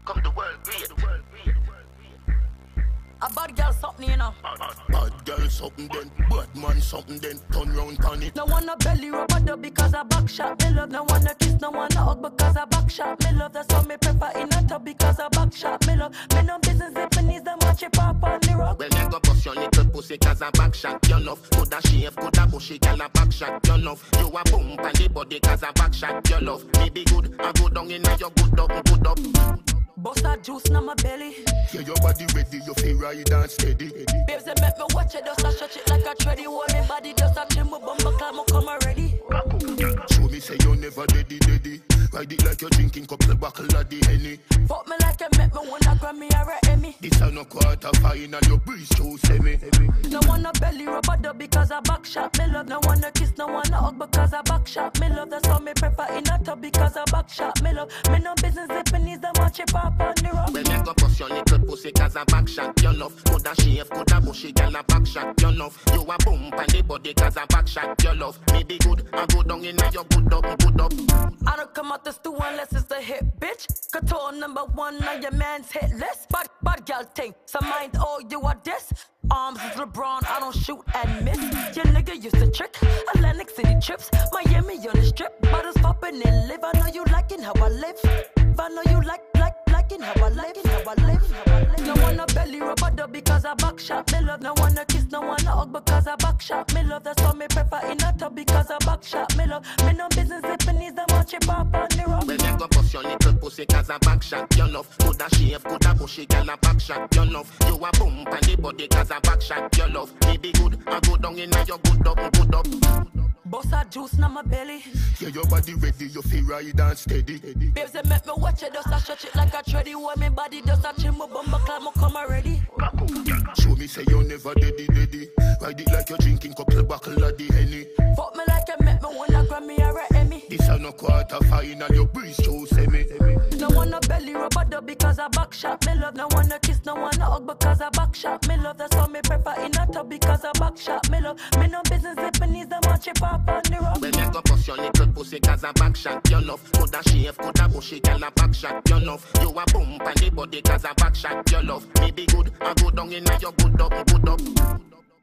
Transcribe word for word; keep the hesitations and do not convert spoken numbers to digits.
Come the world great. A bad girl something, you know. Bad girl something then, bad man something then, turn round on it. No one a belly rub a dub because a back shot. Me love no one a kiss, no one a hug because a back shot. Me love that's why me prefer in a tub because a back shot. Me love me no business if me needs them watch it pop on the rock. Well, you go bust your little pussy cause a back shot. You love, coulda shave, coulda bushy, girl a back shot. You love, you a bump on the body cause a back shot. You love, me be good, I go down in your good up, good up. Bust a juice na my belly. Yeah, your body ready, you feel ride and steady. Babes, they make me watch it, just a stretch it like a treadie. Hold me body, just a trim, my bumper climb, I come already. Show me say you never deady, deady. Ride it like you're drinking couple buckle of the Henny. Fuck me like you make me wanna grab me or a Emmy. This a no quarter final, your breeze through semi. No one a belly rub a dub because a back shot. Me love no one a kiss, no one a hug because a back shot. Me love that's why me prefer in a tub because a back shot. Me love, me no business if me needs them watch it pop on the rock. Well, you go bust your little pussy cause a back shot. You love, coulda shave, coulda bushy, girl a back shot. You love, you a bump on the body cause a back shot. You love, me be good, I go down in your good up, good up. I don't come out the stool unless it's a hit, bitch. Couture number one on your man's hit list. Bad, bad girl thing, so mind all you are this. Arms is LeBron, I don't shoot and miss. Your nigga used to trick, Atlantic City trips. Miami on the strip, bottles popping and live. I know you liking how I live. I know you like, like, liking how I live, how I live, how I live. No one a belly rub a dub because I back shot. Me love no one a kiss, no one a hug because I back shot. Me love that's why me prefer in a tub because I back shot. Me love, me no business if me needs them watch it pop on the rock. Well, you go bust your little pussy cause a back shot. You love, coulda shave, coulda bushy, girl a back shot. You love, you a bump on the body cause a back shot. You love, me be good, I go down in your good up, good up. Bust a juice na my belly. Yeah, your body ready, you feel ride and steady. Babes, they make me watch it, just a stretch it like a treadie. Hold me body, just a trim, my bumper climb, I come already. Show me say you never deady, deady. Ride it like you're drinking couple buckle of the Henny. Fuck me like you make me wanna grab me or a Emmy. This a no quarter final, your breeze through semi. No one a belly rub a dub because I back shot. Me love no one a kiss, no one a hug because I back shot. Me love that's why me prefer in a tub because I back shot. Me love, me no business if me needs them watch it pop on the rock. Well, you go bust your little pussy cause a back shot. You love, coulda shave, coulda bushy, girl a back shot. You love, you a bump on the body cause a back shot. You love, me be good, I go down in your good up, good up.